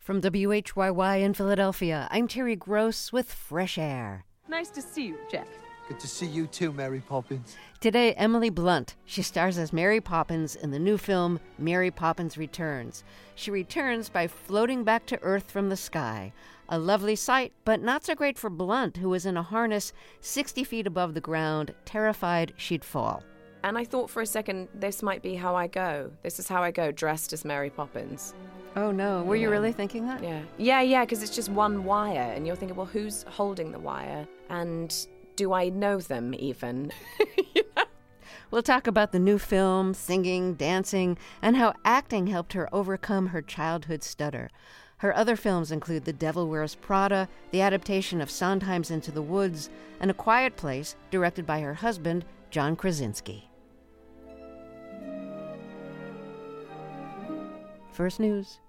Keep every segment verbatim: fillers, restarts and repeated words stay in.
From W H Y Y in Philadelphia, I'm Terry Gross with Fresh Air. Nice to see you, Jack. Good to see you too, Mary Poppins. Today, Emily Blunt. She stars as Mary Poppins in the new film, Mary Poppins Returns. She returns by floating back to Earth from the sky. A lovely sight, but not so great for Blunt, who was in a harness sixty feet above the ground, terrified she'd fall. And I thought for a second, this might be how I go. This is how I go, dressed as Mary Poppins. Oh, no. Were you really thinking that? Yeah. Yeah, yeah, because it's just one wire, and you're thinking, well, who's holding the wire? And do I know them, even? You know? We'll talk about the new film, singing, dancing, and how acting helped her overcome her childhood stutter. Her other films include The Devil Wears Prada, the adaptation of Sondheim's Into the Woods, and A Quiet Place, directed by her husband, John Krasinski. First news.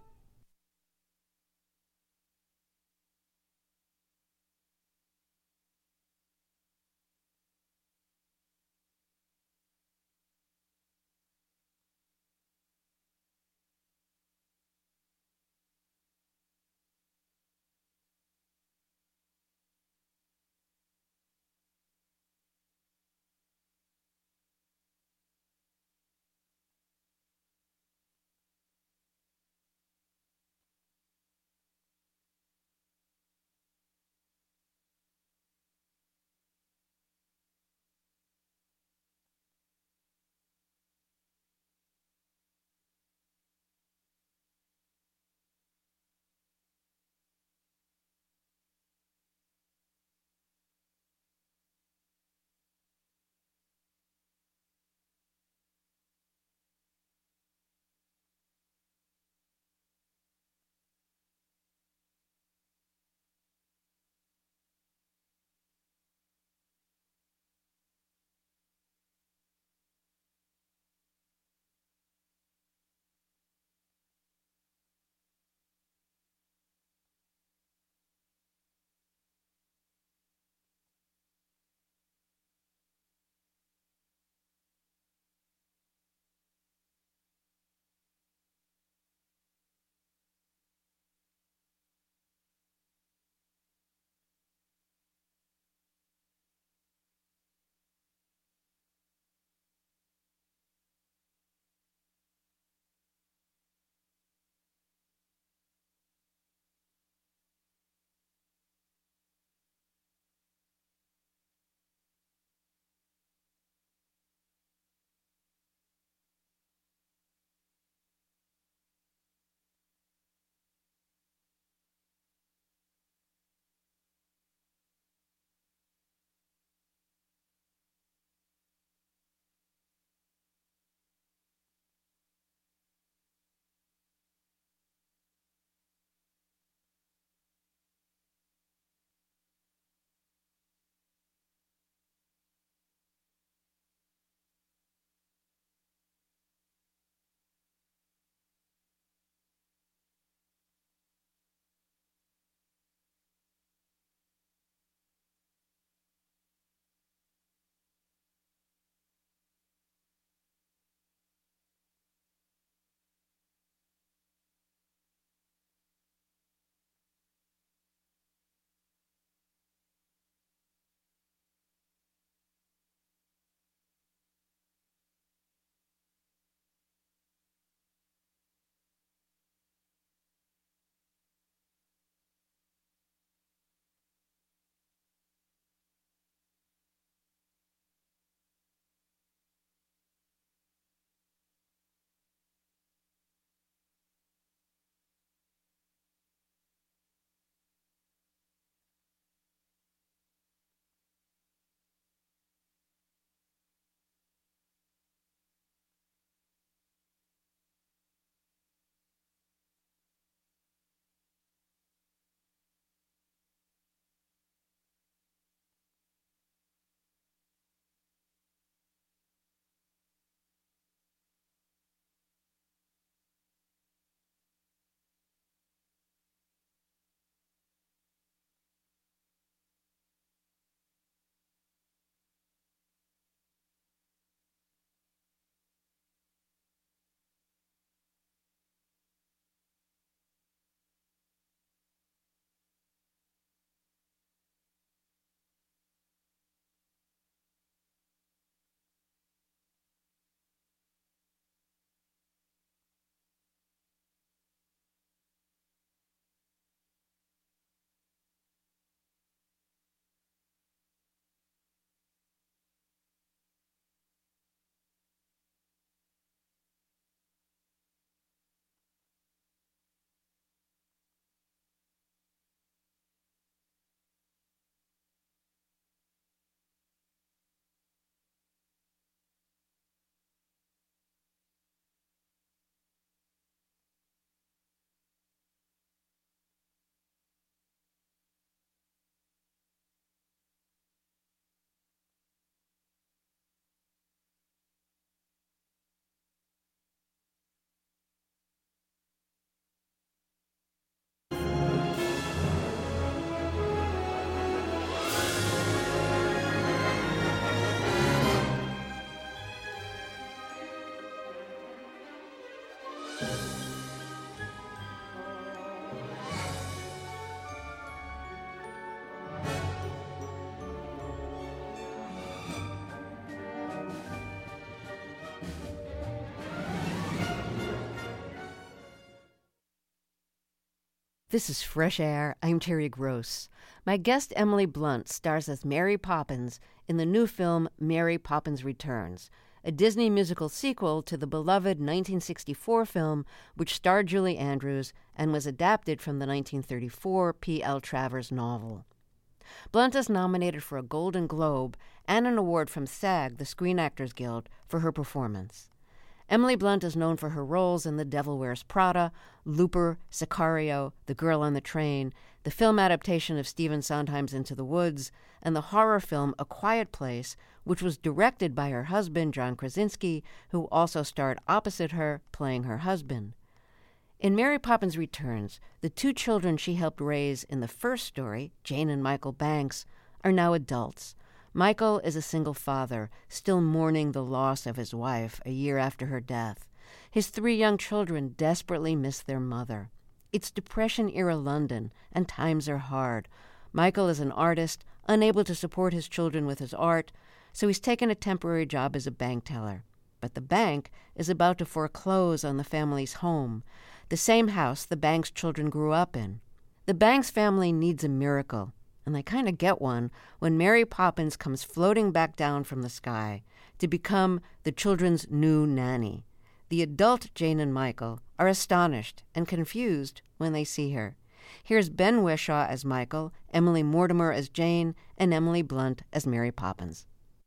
This is Fresh Air. I'm Terry Gross. My guest Emily Blunt stars as Mary Poppins in the new film Mary Poppins Returns, a Disney musical sequel to the beloved nineteen sixty-four film which starred Julie Andrews and was adapted from the nineteen thirty-four P L Travers novel. Blunt is nominated for a Golden Globe and an award from SAG, the Screen Actors Guild, for her performance. Emily Blunt is known for her roles in The Devil Wears Prada, Looper, Sicario, The Girl on the Train, the film adaptation of Stephen Sondheim's Into the Woods, and the horror film A Quiet Place, which was directed by her husband, John Krasinski, who also starred opposite her, playing her husband. In Mary Poppins Returns, the two children she helped raise in the first story, Jane and Michael Banks, are now adults. Michael is a single father, still mourning the loss of his wife a year after her death. His three young children desperately miss their mother. It's Depression-era London, and times are hard. Michael is an artist, unable to support his children with his art, so he's taken a temporary job as a bank teller. But the bank is about to foreclose on the family's home, the same house the Banks children grew up in. The Banks family needs a miracle, and they kind of get one when Mary Poppins comes floating back down from the sky to become the children's new nanny. The adult Jane and Michael are astonished and confused when they see her. Here's Ben Whishaw as Michael, Emily Mortimer as Jane, and Emily Blunt as Mary Poppins.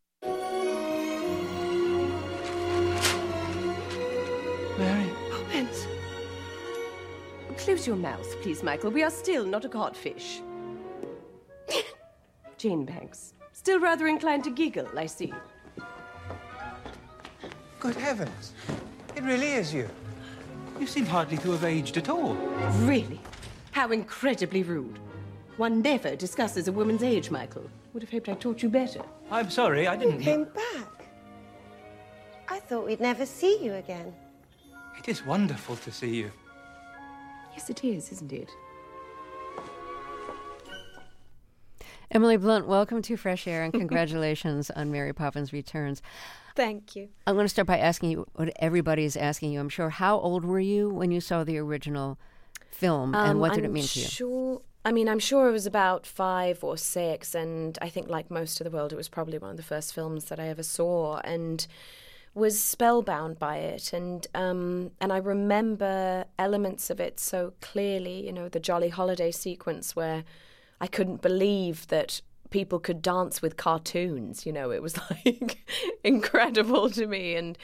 Mary? Poppins! Close your mouth, please, Michael. We are still not a codfish. Jane Banks. Still rather inclined to giggle, I see. Good heavens. It really is you. You seem hardly to have aged at all. Really? How incredibly rude. One never discusses a woman's age, Michael. Would have hoped I taught you better. I'm sorry, I didn't... You came back. I thought we'd never see you again. It is wonderful to see you. Yes, it is, isn't it? Emily Blunt, welcome to Fresh Air, and congratulations on Mary Poppins Returns. Thank you. I'm going to start by asking you what everybody is asking you, I'm sure. How old were you when you saw the original film, and Um, what did I'm it mean to you? Sure. I mean, I'm sure it was about five or six, and I think, like most of the world, it was probably one of the first films that I ever saw, and was spellbound by it. And um, and I remember elements of it so clearly. You know, the Jolly Holiday sequence where I couldn't believe that people could dance with cartoons. You know, it was like incredible to me. And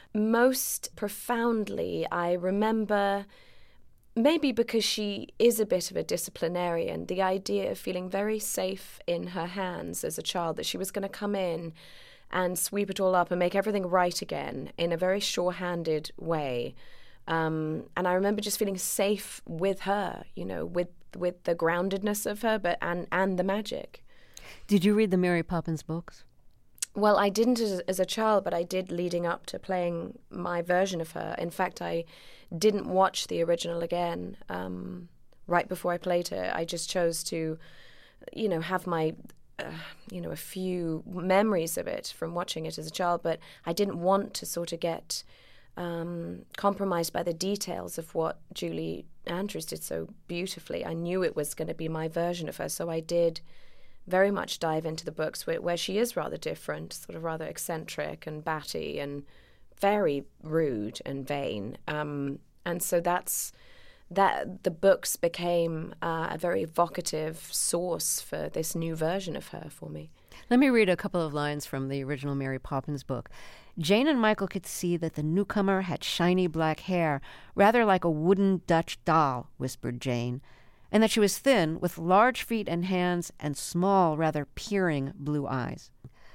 most profoundly, I remember, maybe because she is a bit of a disciplinarian, the idea of feeling very safe in her hands as a child, that she was going to come in and sweep it all up and make everything right again in a very sure-handed way. Um, and I remember just feeling safe with her, you know, with with the groundedness of her, but and, and the magic. Did you read the Mary Poppins books? Well, I didn't as, as a child, but I did leading up to playing my version of her. In fact, I didn't watch the original again um, right before I played her. I just chose to, you know, have my, uh, you know, a few memories of it from watching it as a child, but I didn't want to sort of get um, compromised by the details of what Julie Andrews did so beautifully. I knew it was going to be my version of her, so I did very much dive into the books where, where she is rather different, sort of rather eccentric and batty and very rude and vain. Um, and so that's that. The books became uh, a very evocative source for this new version of her for me. Let me read a couple of lines from the original Mary Poppins book. Jane and Michael could see that the newcomer had shiny black hair, rather like a wooden Dutch doll, whispered Jane, and that she was thin, with large feet and hands and small, rather peering blue eyes.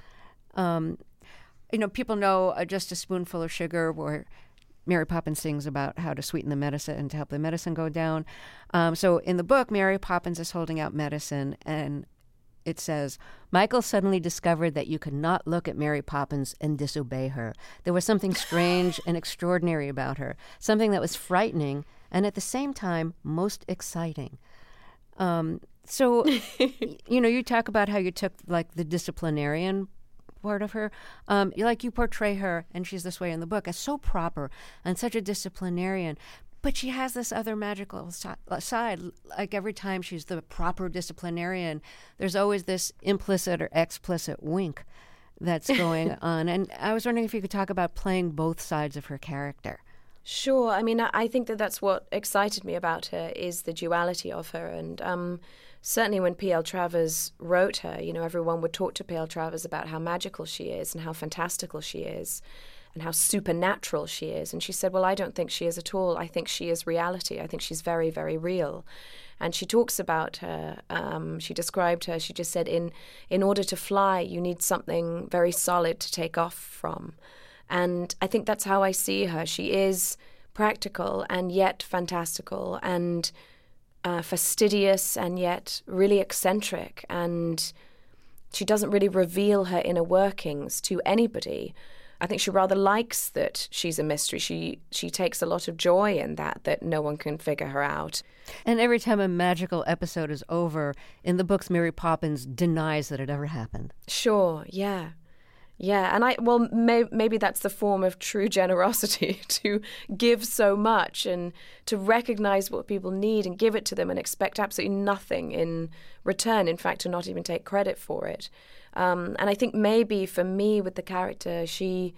Um, you know, people know uh, Just a Spoonful of Sugar, where Mary Poppins sings about how to sweeten the medicine and to help the medicine go down. Um, so in the book, Mary Poppins is holding out medicine, and it says, Michael suddenly discovered that you could not look at Mary Poppins and disobey her. There was something strange and extraordinary about her, something that was frightening and at the same time most exciting. Um, so, you know, you talk about how you took like the disciplinarian part of her. Um, like you portray her, and she's this way in the book, as so proper and such a disciplinarian. But she has this other magical si- side. Like every time she's the proper disciplinarian, there's always this implicit or explicit wink that's going on. And I was wondering if you could talk about playing both sides of her character. Sure. I mean, I I think that that's what excited me about her, is the duality of her. And um, certainly when P L Travers wrote her, you know, everyone would talk to P L Travers about how magical she is and how fantastical she is and how supernatural she is. And she said, well, I don't think she is at all. I think she is reality. I think she's very, very real. And she talks about her, um, she described her, she just said, in, in order to fly, you need something very solid to take off from. And I think that's how I see her. She is practical and yet fantastical and uh, fastidious and yet really eccentric. And she doesn't really reveal her inner workings to anybody. I think she rather likes that she's a mystery. She she takes a lot of joy in that, that no one can figure her out. And every time a magical episode is over, in the books, Mary Poppins denies that it ever happened. Sure, yeah. Yeah, and I, well, may, maybe that's the form of true generosity, to give so much and to recognize what people need and give it to them and expect absolutely nothing in return. In fact, to not even take credit for it. Um, and I think maybe for me with the character, she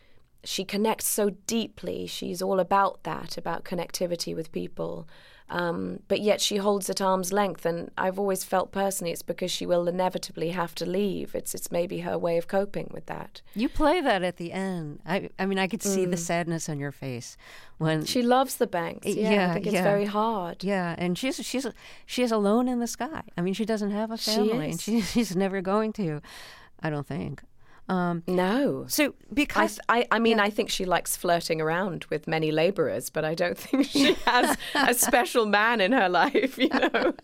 she connects so deeply. She's all about that, about connectivity with people. Um, but yet she holds at arm's length, and I've always felt personally it's because she will inevitably have to leave. It's it's maybe her way of coping with that. You play that at the end. I I mean, I could see Mm. the sadness on your face when She loves the Banks. Yeah, Yeah, I think it's yeah. very hard. Yeah, and she's she's she is alone in the sky. I mean, she doesn't have a She family, and is. she, she's never going to. I don't think. Um, No. so I, because I, I mean, yeah. I think she likes flirting around with many labourers, but I don't think she has a special man in her life, you know.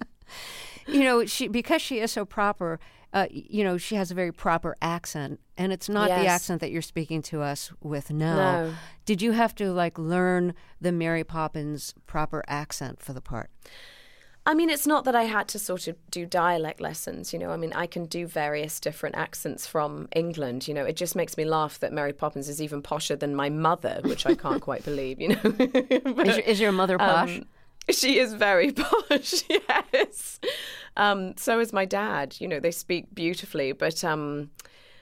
you know, she because she is so proper. Uh, you know, she has a very proper accent, and it's not the Yes. accent that you're speaking to us with now. No. Did you have to like learn the Mary Poppins proper accent for the part? I mean, it's not that I had to sort of do dialect lessons, you know. I mean, I can do various different accents from England, you know. It just makes me laugh that Mary Poppins is even posher than my mother, which I can't quite believe, you know. But, Is, your- is your mother posh? um, she is very posh, yes. Um, so is my dad. You know, they speak beautifully, but um,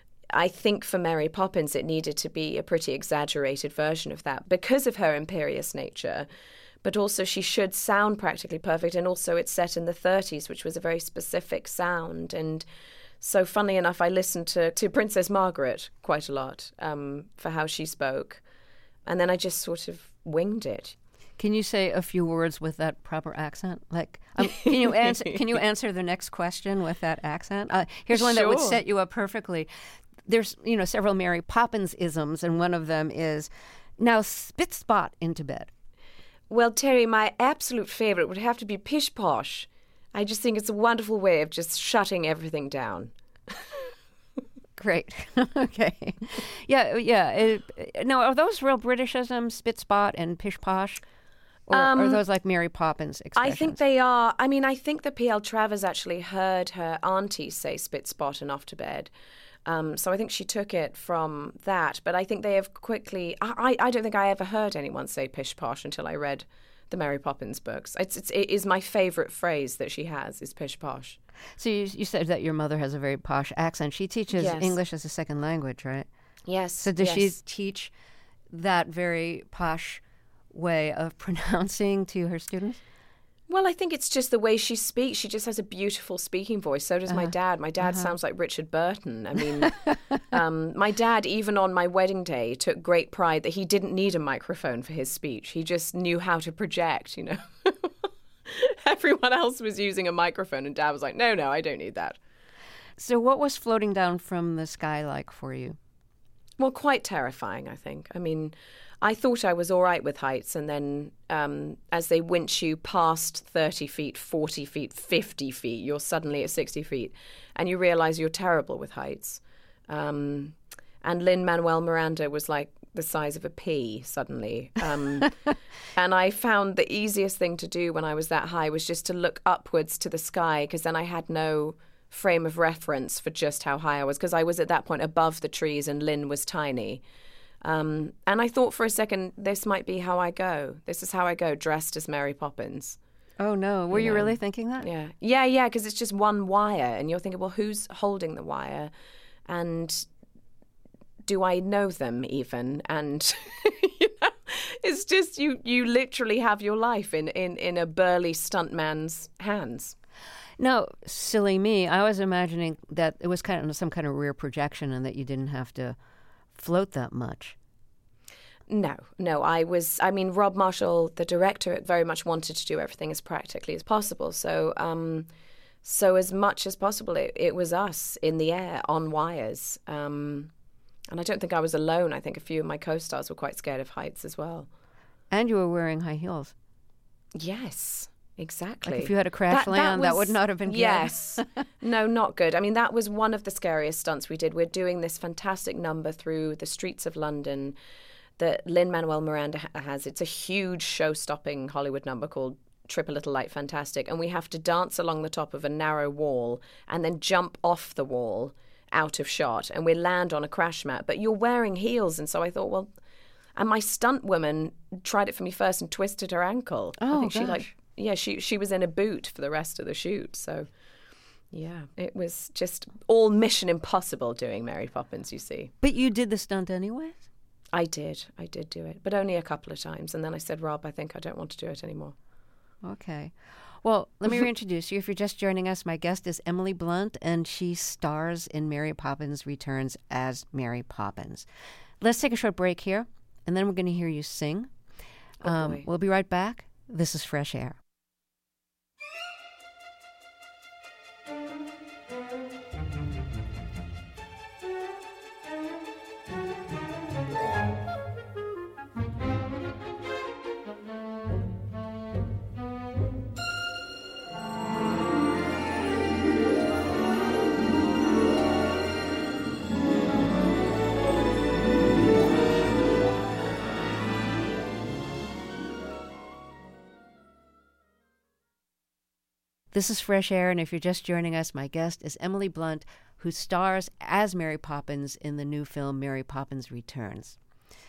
I think for Mary Poppins it needed to be a pretty exaggerated version of that because of her imperious nature. But also she should sound practically perfect, and also it's set in the thirties, which was a very specific sound. And so, funnily enough, I listened to, to Princess Margaret quite a lot um, for how she spoke, and then I just sort of winged it. Can you say a few words with that proper accent? Like, um, can you answer? Can you answer the next question with that accent? Uh, here's one that would Sure. set you up perfectly. There's, you know, several Mary Poppins isms, and one of them is, "Now spit spot into bed." Well, Terry, my absolute favourite would have to be Pish Posh. I just think it's a wonderful way of just shutting everything down. Great. Okay. Yeah, yeah. It, now, are those real Britishisms, spit spot and pish posh? Or Um, are those like Mary Poppins I expressions? think they are. I mean, I think that P L Travers actually heard her auntie say spit spot and off to bed. Um, so I think she took it from that. But I think they have quickly... I, I don't think I ever heard anyone say pish posh until I read the Mary Poppins books. It's, it's, it is my favourite phrase that she has, is pish posh. So you, you said that your mother has a very posh accent. She teaches Yes. English as a second language, right? Yes. So does yes. she teach that very posh way of pronouncing to her students? Well, I think it's just the way she speaks. She just has a beautiful speaking voice. So does my dad. My dad sounds like Richard Burton. I mean, um, my dad, even on my wedding day, took great pride that he didn't need a microphone for his speech. He just knew how to project, you know. Everyone else was using a microphone, and Dad was like, no, no, I don't need that. So what was floating down from the sky like for you? Well, quite terrifying, I think. I mean, I thought I was all right with heights, and then um, as they winch you past thirty feet, forty feet, fifty feet, you're suddenly at sixty feet, and you realize you're terrible with heights. Um, and Lin-Manuel Miranda was like the size of a pea suddenly. Um, and I found the easiest thing to do when I was that high was just to look upwards to the sky, because then I had no frame of reference for just how high I was, because I was at that point above the trees and Lynn was tiny. Um, and I thought for a second, this might be how I go. This is how I go, dressed as Mary Poppins. Oh, no. Were you, you know? really thinking that? Yeah. Yeah, yeah, because it's just one wire. And you're thinking, well, who's holding the wire? And do I know them even? And, you know, it's just you, you literally have your life in, in, in a burly stuntman's hands. No, silly me. I was imagining that it was kind of some kind of rear projection and that you didn't have to float that much. No, no. I was, I mean, Rob Marshall, the director, very much wanted to do everything as practically as possible. So, um, so as much as possible, it, it was us in the air on wires. Um, and I don't think I was alone. I think a few of my co-stars were quite scared of heights as well. And you were wearing high heels. Yes. Exactly. Like if you had a crash that, land, that, that was, would not have been good. Yes. No, not good. I mean, that was one of the scariest stunts we did. We're doing this fantastic number through the streets of London that Lin-Manuel Miranda ha- has. It's a huge show-stopping Hollywood number called Trip a Little Light Fantastic, and we have to dance along the top of a narrow wall and then jump off the wall out of shot, and we land on a crash mat. But you're wearing heels, and so I thought, well... And my stunt woman tried it for me first and twisted her ankle. Oh, I think gosh. she like... Yeah, she she was in a boot for the rest of the shoot. So, yeah, it was just all Mission Impossible doing Mary Poppins, you see. But you did the stunt anyways? I did. I did do it, but only a couple of times. And then I said, Rob, I think I don't want to do it anymore. Okay. Well, let me reintroduce you. If you're just joining us, my guest is Emily Blunt, and she stars in Mary Poppins Returns as Mary Poppins. Let's take a short break here, and then we're going to hear you sing. Oh, um, boy. We'll be right back. This is Fresh Air. This is Fresh Air, and if you're just joining us, my guest is Emily Blunt, who stars as Mary Poppins in the new film Mary Poppins Returns.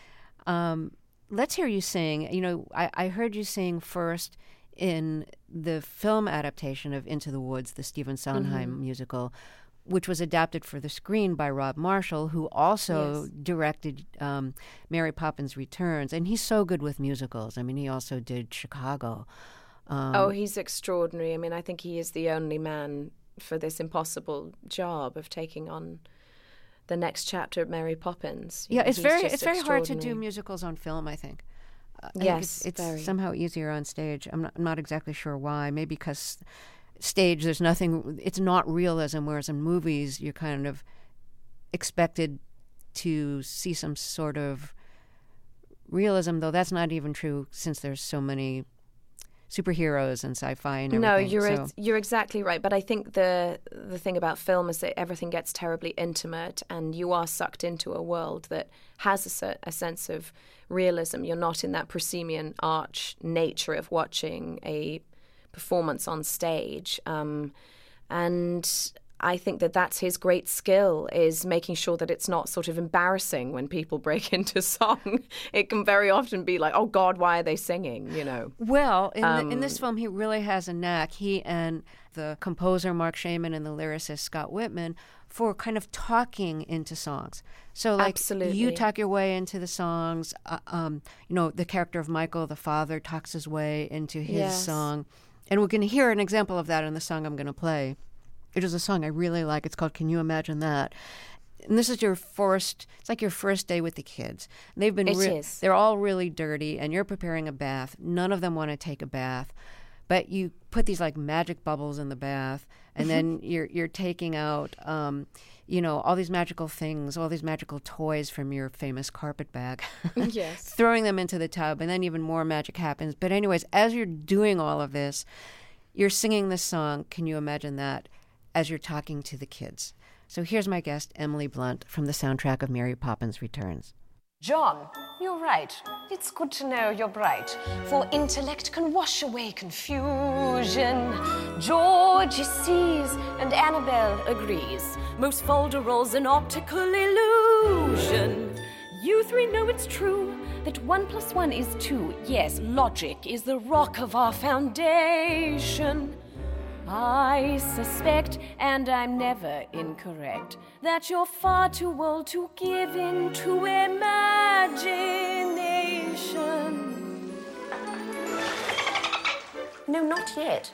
Um, let's hear you sing. You know, I, I heard you sing first in the film adaptation of Into the Woods, the Stephen Sondheim mm-hmm. musical, which was adapted for the screen by Rob Marshall, who also yes. directed um, Mary Poppins Returns. And he's so good with musicals. I mean, he also did Chicago. Um, oh, he's extraordinary. I mean, I think he is the only man for this impossible job of taking on the next chapter of Mary Poppins. You yeah, know, it's very it's very hard to do extraordinary. musicals on film, I think. Uh, I yes, think it's, it's very. somehow easier on stage. I'm not, I'm not exactly sure why. Maybe because stage, there's nothing, it's not realism, whereas in movies, you're kind of expected to see some sort of realism, though that's not even true since there's so many superheroes and sci-fi and everything. No, you're so. ex- you're exactly right. But I think the the thing about film is that everything gets terribly intimate, and you are sucked into a world that has a, cer- a sense of realism. You're not in that proscenium arch nature of watching a performance on stage, um, and I think that that's his great skill, is making sure that it's not sort of embarrassing when people break into song. It can very often be like, oh, God, why are they singing, you know? Well, in, um, the, in this film, he really has a knack, he and the composer Mark Shaman and the lyricist Scott Whitman, for kind of talking into songs. So, like, Absolutely. you talk your way into the songs. Uh, um, you know, the character of Michael, the father, talks his way into his Yes. song. And we're going to hear an example of that in the song I'm going to play. It is a song I really like. It's called Can You Imagine That? And this is your first, it's like your first day with the kids. They've been, It re- is. They're all really dirty, and you're preparing a bath. None of them want to take a bath. But you put these like magic bubbles in the bath, and then you're you're taking out, um, you know, all these magical things, all these magical toys from your famous carpet bag, Yes. throwing them into the tub, and then even more magic happens. But anyways, as you're doing all of this, you're singing this song, Can You Imagine That?, as you're talking to the kids. So here's my guest, Emily Blunt, from the soundtrack of Mary Poppins Returns. John, you're right. It's good to know you're bright, for intellect can wash away confusion. Georgie sees and Annabelle agrees. Most folderols an optical illusion. You three know it's true that one plus one is two. Yes, logic is the rock of our foundation. I suspect, and I'm never incorrect, that you're far too old to give in to imagination. No, not yet.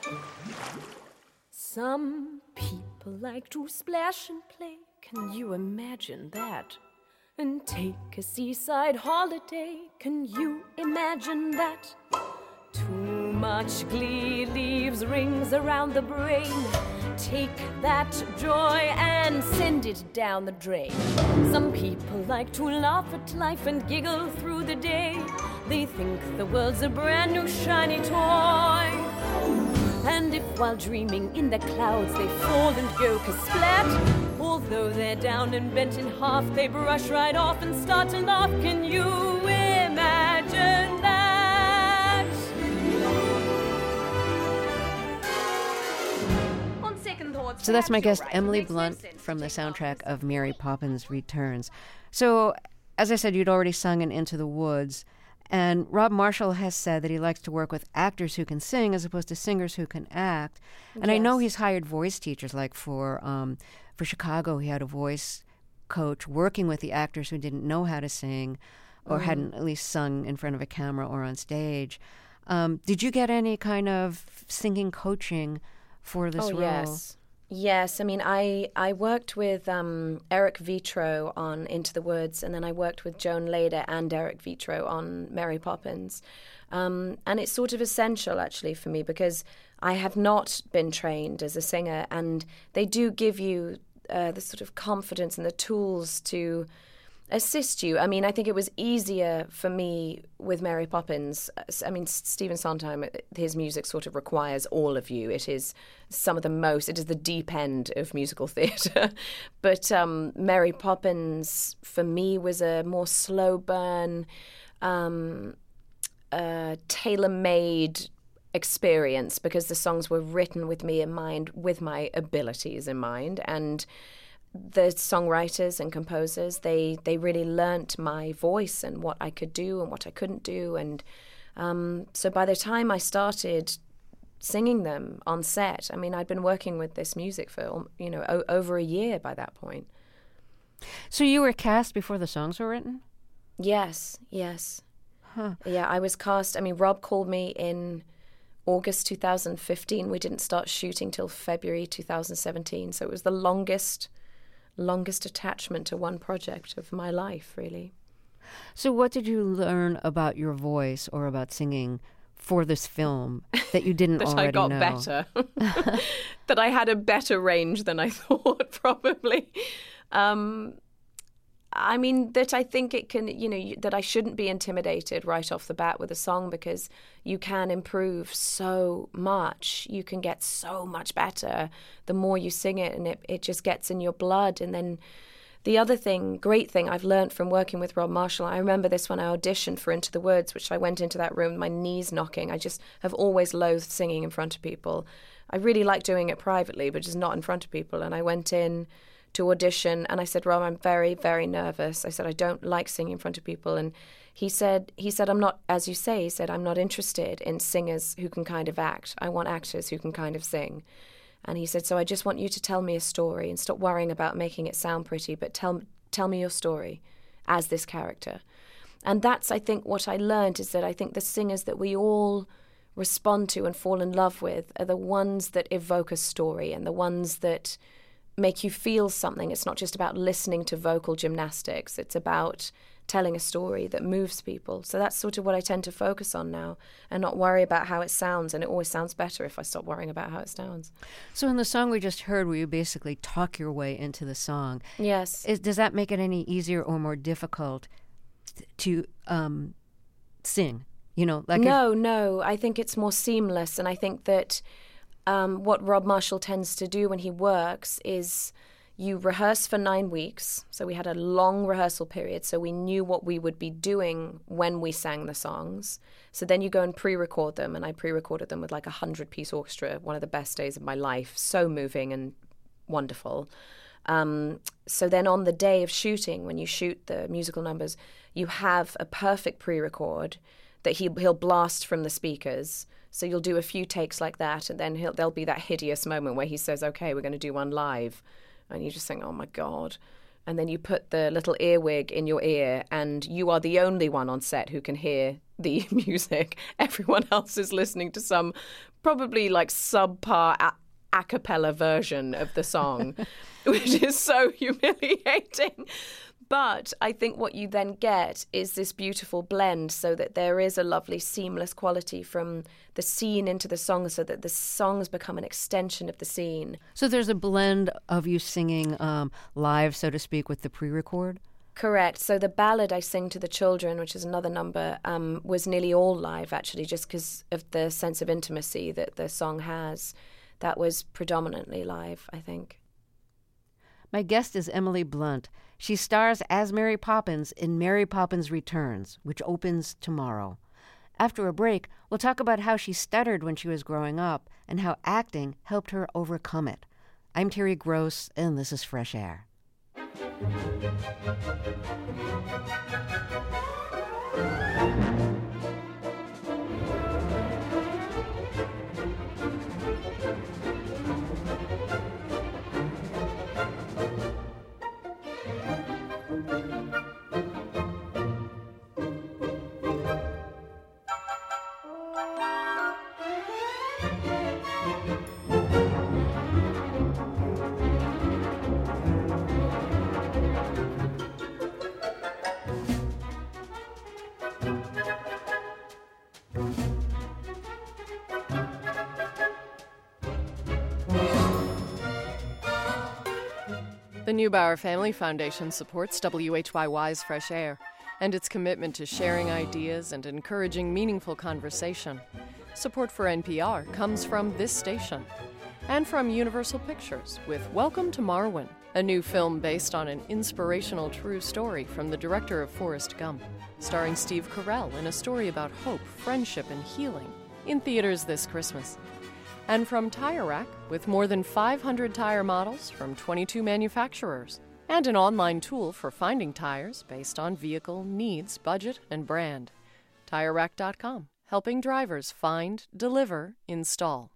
Some people like to splash and play. Can you imagine that? And take a seaside holiday. Can you imagine that? Too much glee leaves rings around the brain. Take that joy and send it down the drain. Some people like to laugh at life and giggle through the day. They think the world's a brand new shiny toy. And if while dreaming in the clouds they fall and go ka-splat, although they're down and bent in half, they brush right off and start to laugh. Can you imagine that? On second thoughts, So that's my perhaps guest, you're right. Emily It makes no Blunt, sense from to the take half soundtrack this of Mary Poppins Returns. So, as I said, you'd already sung in Into the Woods, and Rob Marshall has said that he likes to work with actors who can sing as opposed to singers who can act. And I know Yes. he's hired voice teachers, like for um, for Chicago, he had a voice coach working with the actors who didn't know how to sing or Mm. hadn't at least sung in front of a camera or on stage. Um, did you get any kind of singing coaching for this oh, role? yes. Yes, I mean, I, I worked with um, Eric Vitro on Into the Woods, and then I worked with Joan Lader and Eric Vitro on Mary Poppins. Um, and it's sort of essential, actually, for me, because I have not been trained as a singer, and they do give you uh, the sort of confidence and the tools to assist you. I mean, I think it was easier for me with Mary Poppins. I mean, Stephen Sondheim, his music sort of requires all of you. It is some of the most, it is the deep end of musical theatre. But um, Mary Poppins, for me, was a more slow burn, um, uh, tailor-made experience, because the songs were written with me in mind, with my abilities in mind. And the songwriters and composers, they they really learnt my voice and what I could do and what I couldn't do. And um, so by the time I started singing them on set, I mean, I'd been working with this music for, you know, o- over a year by that point. So you were cast before the songs were written? Yes, yes. Huh. Yeah, I was cast. I mean, Rob called me in August two thousand fifteen. We didn't start shooting till February two thousand seventeen. So it was the longest... longest attachment to one project of my life, really. So what did you learn about your voice or about singing for this film that you didn't that already I got know? better. That I had a better range than I thought, probably. Um, I mean, that I think it can, you know, that I shouldn't be intimidated right off the bat with a song, because you can improve so much. You can get so much better the more you sing it, and it, it just gets in your blood. And then the other thing, great thing I've learned from working with Rob Marshall, I remember this when I auditioned for Into the Woods, which I went into that room, my knees knocking. I just have always loathed singing in front of people. I really like doing it privately, but just not in front of people. And I went in to audition, and I said, Rob, I'm very, very nervous. I said, I don't like singing in front of people. And he said, he said, I'm not, as you say, he said, I'm not interested in singers who can kind of act. I want actors who can kind of sing. And he said, so I just want you to tell me a story and stop worrying about making it sound pretty, but tell tell me your story as this character. And that's, I think, what I learned, is that I think the singers that we all respond to and fall in love with are the ones that evoke a story, and the ones that make you feel something. It's not just about listening to vocal gymnastics. It's about telling a story that moves people. So that's sort of what I tend to focus on now, and not worry about how it sounds. And it always sounds better if I stop worrying about how it sounds. So in the song we just heard, where you basically talk your way into the song, Yes. is, does that make it any easier or more difficult to um, sing? You know, like no, no. I think it's more seamless, and I think that um, what Rob Marshall tends to do when he works is you rehearse for nine weeks. So we had a long rehearsal period, so we knew what we would be doing when we sang the songs. So then you go and pre-record them, and I pre-recorded them with like a hundred-piece orchestra, one of the best days of my life. So moving and wonderful. Um, so then on the day of shooting, when you shoot the musical numbers, you have a perfect pre-record that he, he'll blast from the speakers. So you'll do a few takes like that, and then he'll, there'll be that hideous moment where he says, okay, we're going to do one live. And you just think, oh, my God. And then you put the little earwig in your ear, and you are the only one on set who can hear the music. Everyone else is listening to some probably like subpar a, a cappella version of the song, which is so humiliating. But I think what you then get is this beautiful blend, so that there is a lovely seamless quality from the scene into the song, so that the songs become an extension of the scene. So there's a blend of you singing um, live, so to speak, with the pre-record? Correct. So the ballad I Sing to the Children, which is another number, um, was nearly all live, actually, just because of the sense of intimacy that the song has. That was predominantly live, I think. My guest is Emily Blunt. She stars as Mary Poppins in Mary Poppins Returns, which opens tomorrow. After a break, we'll talk about how she stuttered when she was growing up and how acting helped her overcome it. I'm Terry Gross, and this is Fresh Air. The Neubauer Family Foundation supports W H Y Y's Fresh Air and its commitment to sharing ideas and encouraging meaningful conversation. Support for N P R comes from this station and from Universal Pictures with Welcome to Marwen, a new film based on an inspirational true story from the director of Forrest Gump, starring Steve Carell in a story about hope, friendship, and healing, in theaters this Christmas. And from Tire Rack, with more than five hundred tire models from twenty-two manufacturers, and an online tool for finding tires based on vehicle needs, budget, and brand. Tire Rack dot com, helping drivers find, deliver, install.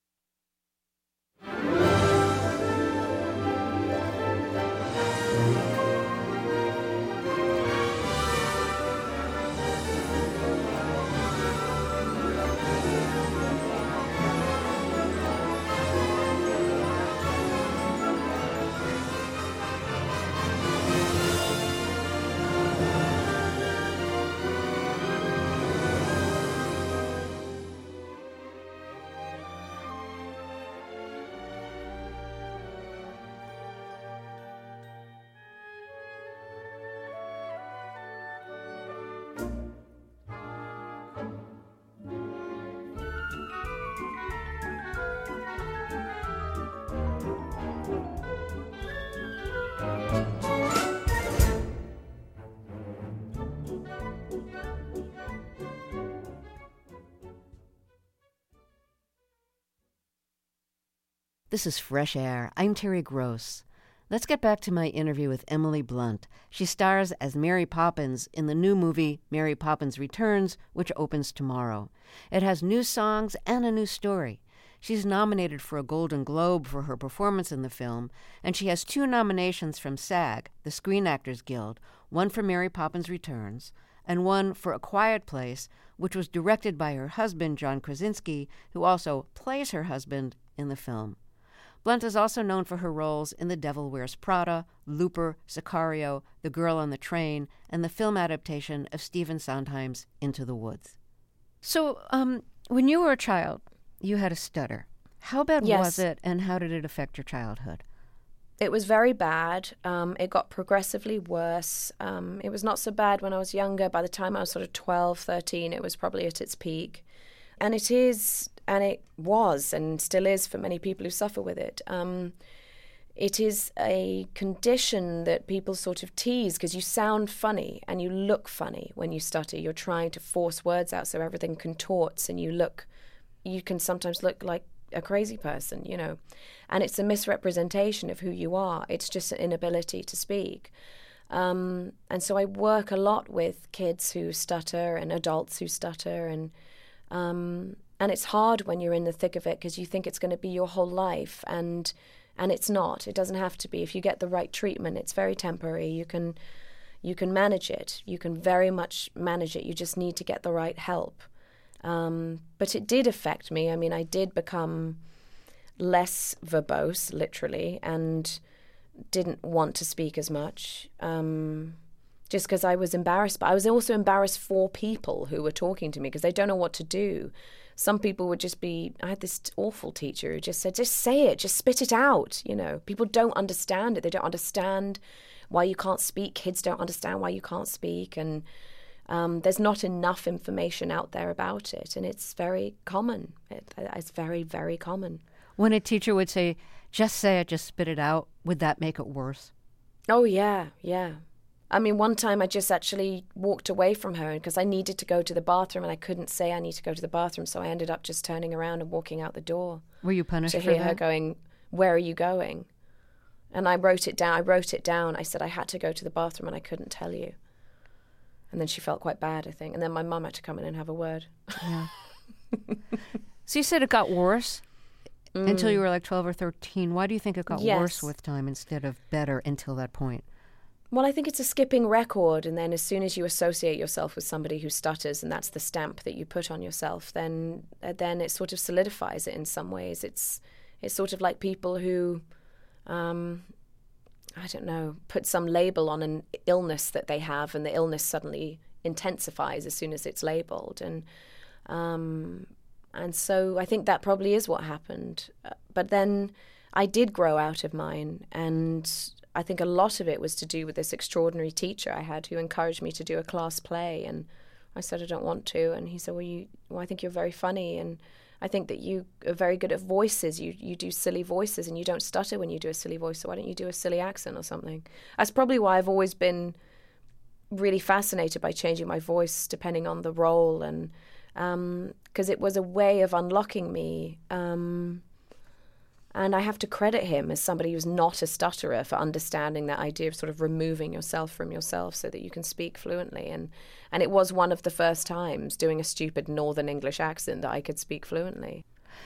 This is Fresh Air. I'm Terry Gross. Let's get back to my interview with Emily Blunt. She stars as Mary Poppins in the new movie Mary Poppins Returns, which opens tomorrow. It has new songs and a new story. She's nominated for a Golden Globe for her performance in the film, and she has two nominations from SAG, the Screen Actors Guild, one for Mary Poppins Returns, and one for A Quiet Place, which was directed by her husband, John Krasinski, who also plays her husband in the film. Blunt is also known for her roles in The Devil Wears Prada, Looper, Sicario, The Girl on the Train, and the film adaptation of Stephen Sondheim's Into the Woods. So, um, when you were a child, you had a stutter. How bad Yes. was it, and how did it affect your childhood? It was very bad. Um, it got progressively worse. Um, it was not so bad when I was younger. By the time I was sort of twelve, thirteen, it was probably at its peak. And it is, and it was, and still is for many people who suffer with it. Um, it is a condition that people sort of tease because you sound funny and you look funny when you stutter. You're trying to force words out so everything contorts and you look, you can sometimes look like a crazy person, you know. And it's a misrepresentation of who you are. It's just an inability to speak. Um, and so I work a lot with kids who stutter and adults who stutter. And um, and it's hard when you're in the thick of it because you think it's going to be your whole life. And and it's not. It doesn't have to be. If you get the right treatment, it's very temporary. You can, you can manage it. You can very much manage it. You just need to get the right help. Um, but it did affect me. I mean, I did become less verbose, literally, and didn't want to speak as much, um, just because I was embarrassed. But I was also embarrassed for people who were talking to me because they don't know what to do. Some people would just be, I had this awful teacher who just said, just say it, just spit it out, you know. People don't understand it. They don't understand why you can't speak. Kids don't understand why you can't speak. And um, there's not enough information out there about it. And it's very common. It, it's very, very common. When a teacher would say, just say it, just spit it out, would that make it worse? Oh, yeah, yeah. I mean, one time I just actually walked away from her because I needed to go to the bathroom and I couldn't say I need to go to the bathroom, so I ended up just turning around and walking out the door. Were you punished to for hear that? her going, where are you going? And I wrote it down. I wrote it down. I said I had to go to the bathroom and I couldn't tell you. And then she felt quite bad, I think. And then my mum had to come in and have a word. Yeah. So you said it got worse mm. until you were like twelve or thirteen. Why do you think it got yes. worse with time instead of better until that point? Well, I think it's a skipping record, and then as soon as you associate yourself with somebody who stutters, and that's the stamp that you put on yourself, then uh, then it sort of solidifies it in some ways. It's it's sort of like people who, um, I don't know, put some label on an illness that they have, and the illness suddenly intensifies as soon as it's labelled, and um, and so I think that probably is what happened. Uh, but then I did grow out of mine, and I think a lot of it was to do with this extraordinary teacher I had who encouraged me to do a class play. And I said, I don't want to. And he said, well, you, well, I think you're very funny. And I think that you are very good at voices. You you do silly voices and you don't stutter when you do a silly voice. So why don't you do a silly accent or something? That's probably why I've always been really fascinated by changing my voice depending on the role. And because um, it was a way of unlocking me. Um And I have to credit him as somebody who's not a stutterer for understanding that idea of sort of removing yourself from yourself so that you can speak fluently. And and it was one of the first times doing a stupid Northern English accent that I could speak fluently.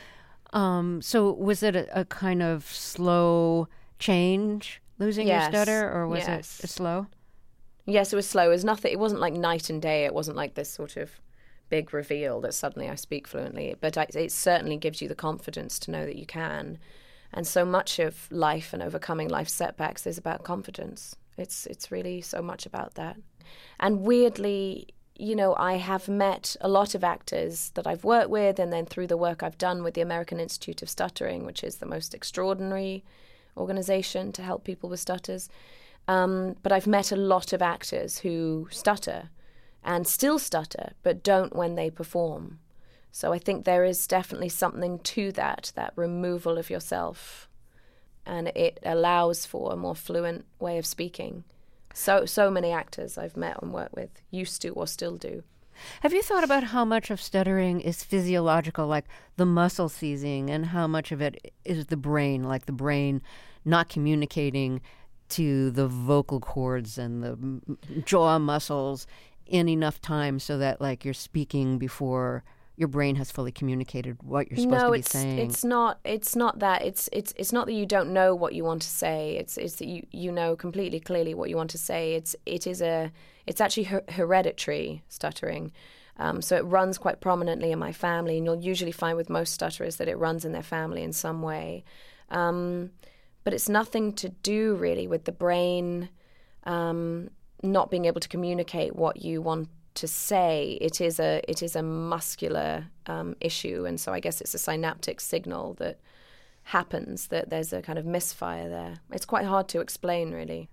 Um, so was it a, a kind of slow change, losing yes. your stutter, or was yes. it slow? Yes, it was slow. It was nothing. It wasn't like night and day. It wasn't like this sort of big reveal that suddenly I speak fluently, but I, it certainly gives you the confidence to know that you can. And so much of life and overcoming life setbacks is about confidence. It's it's really so much about that. And weirdly, you know, I have met a lot of actors that I've worked with, and then through the work I've done with the American Institute of Stuttering, which is the most extraordinary organization to help people with stutters. Um, but I've met a lot of actors who stutter and still stutter, but don't when they perform. So I think there is definitely something to that, that removal of yourself, and it allows for a more fluent way of speaking. So so many actors I've met and worked with used to or still do. Have you thought about how much of stuttering is physiological, like the muscle seizing, and how much of it is the brain, like the brain not communicating to the vocal cords and the jaw muscles in enough time so that, like, you're speaking before your brain has fully communicated what you're supposed no, to be it's, saying? No, it's not. It's not that. It's it's it's not that you don't know what you want to say. It's it's that you, you know completely clearly what you want to say. It's it is a it's actually her- hereditary stuttering. Um, so it runs quite prominently in my family, and you'll usually find with most stutterers that it runs in their family in some way. Um, but it's nothing to do really with the brain um, not being able to communicate what you want to say. It is a it is a muscular um, issue, and so I guess it's a synaptic signal that happens, that there's a kind of misfire there. It's quite hard to explain, really.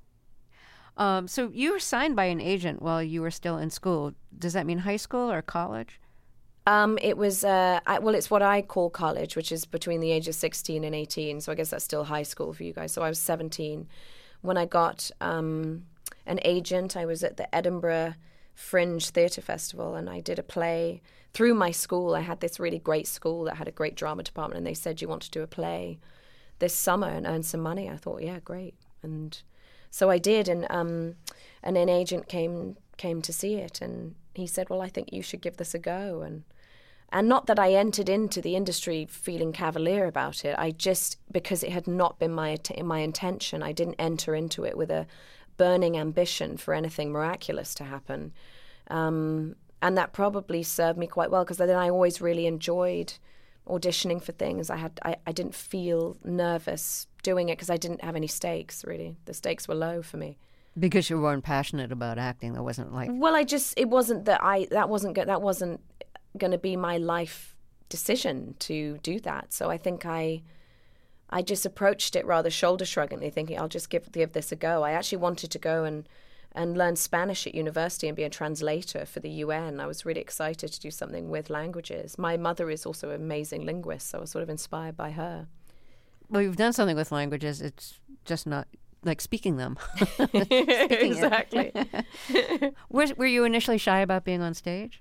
Um, so you were signed by an agent while you were still in school. Does that mean high school or college? Um, it was, uh, I, well, it's what I call college, which is between the age of sixteen and eighteen, so I guess that's still high school for you guys. So I was seventeen when I got um, an agent. I was at the Edinburgh fringe theatre festival, and I did a play through my school. I had this really great school that had a great drama department, and they said, you want to do a play this summer and earn some money? I thought, yeah, great. And so I did, and um, and an agent came came to see it, and he said, well, I think you should give this a go. And and not that I entered into the industry feeling cavalier about it. I just, because it had not been my my intention, I didn't enter into it with a burning ambition for anything miraculous to happen. Um, and that probably served me quite well, because then I always really enjoyed auditioning for things. I had I, I didn't feel nervous doing it because I didn't have any stakes, really. The stakes were low for me. Because you weren't passionate about acting. That wasn't like... Well, I just, it wasn't that I, that wasn't, go, that wasn't going to be my life decision to do that. So I think I, I just approached it rather shoulder-shruggingly, thinking I'll just give, give this a go. I actually wanted to go and, and learn Spanish at university and be a translator for the U N. I was really excited to do something with languages. My mother is also an amazing linguist, so I was sort of inspired by her. Well, you've done something with languages. It's just not like speaking them. speaking exactly. were, were you initially shy about being on stage?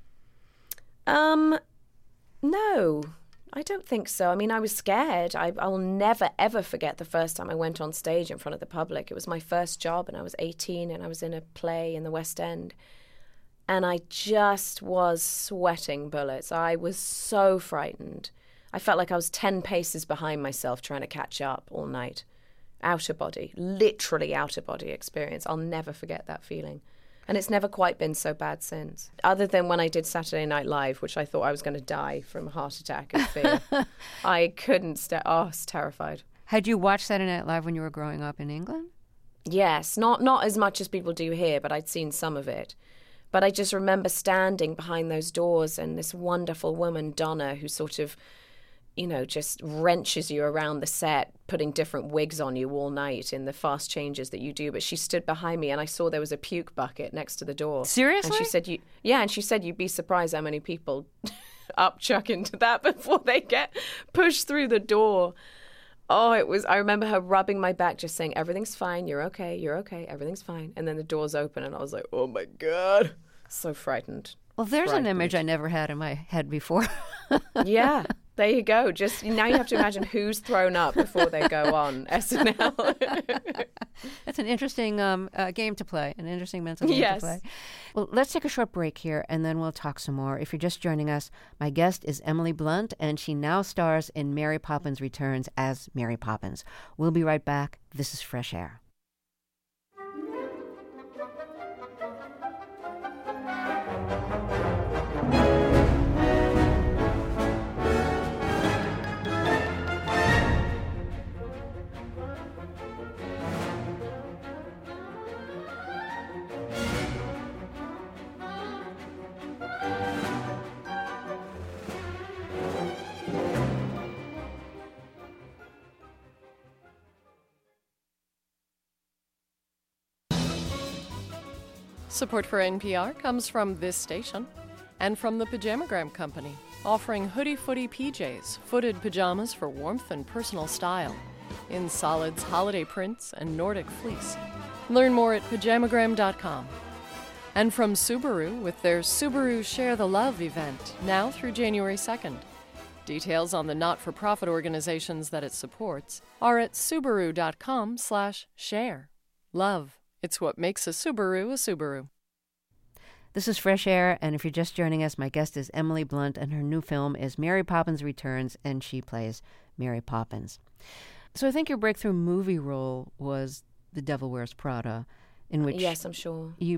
Um, no, I don't think so. I mean, I was scared. I, I will never, ever forget the first time I went on stage in front of the public. It was my first job, and I was eighteen, and I was in a play in the West End. And I just was sweating bullets. I was so frightened. I felt like I was ten paces behind myself trying to catch up all night. Outer body, literally outer body experience. I'll never forget that feeling. And it's never quite been so bad since. Other than when I did Saturday Night Live, which I thought I was going to die from a heart attack and fear. I couldn't stay. Oh, I was terrified. Had you watched Saturday Night Live when you were growing up in England? Yes, not not as much as people do here, but I'd seen some of it. But I just remember standing behind those doors and this wonderful woman, Donna, who sort of, you know, just wrenches you around the set, putting different wigs on you all night in the fast changes that you do. But she stood behind me, and I saw there was a puke bucket next to the door. Seriously? And she said, "You, yeah," and she said, "You'd be surprised how many people upchuck into that before they get pushed through the door." Oh, it was, I remember her rubbing my back, just saying, "Everything's fine, you're okay, you're okay, everything's fine." And then the doors open, and I was like, oh my God, so frightened. Well, there's frightened. an image I never had in my head before. Yeah, there you go. Just now you have to imagine who's thrown up before they go on S N L. That's an interesting um, uh, game to play, an interesting mental game yes. to play. Well, let's take a short break here, and then we'll talk some more. If you're just joining us, my guest is Emily Blunt, and she now stars in Mary Poppins Returns as Mary Poppins. We'll be right back. This is Fresh Air. Support for N P R comes from this station and from the Pajamagram Company, offering Hoodie Footy P Js, footed pajamas for warmth and personal style, in solids, holiday prints, and Nordic fleece. Learn more at pajamagram dot com. And from Subaru with their Subaru Share the Love event, now through January second. Details on the not-for-profit organizations that it supports are at subaru dot com slash share. Love. It's what makes a Subaru a Subaru. This is Fresh Air, and if you're just joining us, my guest is Emily Blunt, and her new film is Mary Poppins Returns, and she plays Mary Poppins. So I think your breakthrough movie role was The Devil Wears Prada, in which yes, I'm sure you,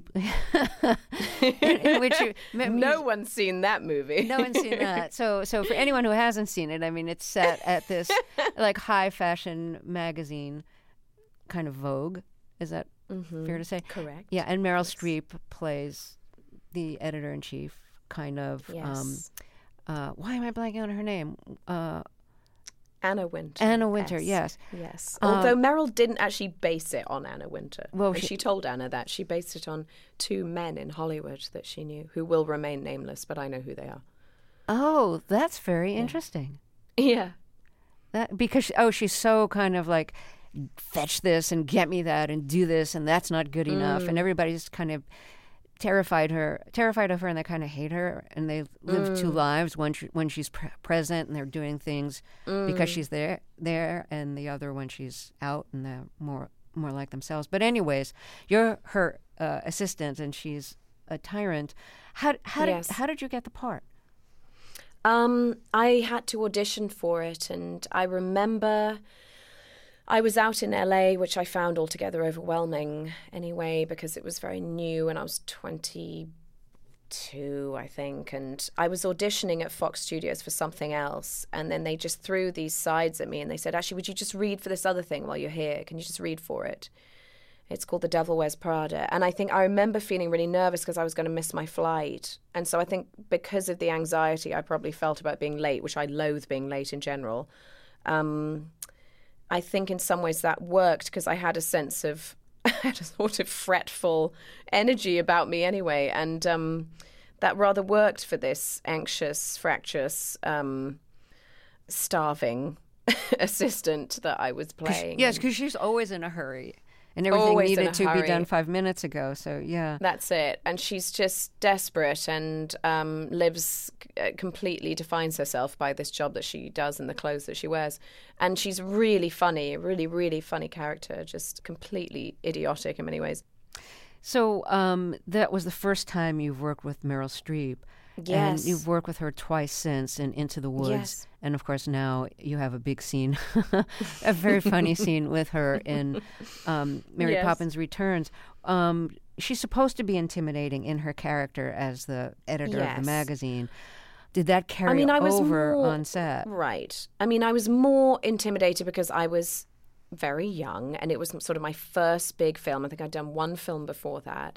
in, in which you, no one's seen that movie. No one's seen that. So, so for anyone who hasn't seen it, I mean, it's set at this like high fashion magazine, kind of Vogue. Is that mm-hmm. fair to say? Correct. Yeah, and Meryl yes. Streep plays the editor-in-chief, kind of. Yes. Um, uh, why am I blanking on her name? Uh, Anna Wintour. Anna Wintour, yes. yes. Yes. Um, Although Meryl didn't actually base it on Anna Wintour. Well, she, she told Anna that. She based it on two men in Hollywood that she knew, who will remain nameless, but I know who they are. Oh, that's very yeah. interesting. Yeah. That because, oh, she's so kind of like, fetch this and get me that and do this and that's not good enough. Mm. And everybody's kind of terrified her, terrified of her, and they kind of hate her, and they live Mm. two lives. One she, when she's pre- present and they're doing things Mm. because she's there, there, and the other when she's out and they're more more like themselves. But anyways, you're her uh, assistant, and she's a tyrant. How how Yes. did how did you get the part? Um, I had to audition for it, and I remember I was out in L A, which I found altogether overwhelming anyway, because it was very new, and I was twenty-two, I think, and I was auditioning at Fox Studios for something else, and then they just threw these sides at me, and they said, actually, would you just read for this other thing while you're here? Can you just read for it? It's called The Devil Wears Prada. And I think I remember feeling really nervous because I was going to miss my flight. And so I think because of the anxiety I probably felt about being late, which I loathe being late in general, um, I think in some ways that worked because I had a sense of, I had a sort of fretful energy about me anyway. And um, that rather worked for this anxious, fractious, um, starving assistant that I was playing. Yes, because she's always in a hurry. And everything Always in needed a to be done hurry. five minutes ago. So, yeah. That's it. And she's just desperate and um, lives, uh, completely defines herself by this job that she does and the clothes that she wears. And she's really funny, really, really funny character, just completely idiotic in many ways. So um, that was the first time you've worked with Meryl Streep. Yes. And you've worked with her twice since in Into the Woods. Yes. And, of course, now you have a big scene, a very funny scene with her in um, Mary Yes. Poppins Returns. Um, she's supposed to be intimidating in her character as the editor of Yes. the magazine. Did that carry I mean, I was over more, on set? Right. I mean, I was more intimidated because I was very young and it was sort of my first big film. I think I'd done one film before that.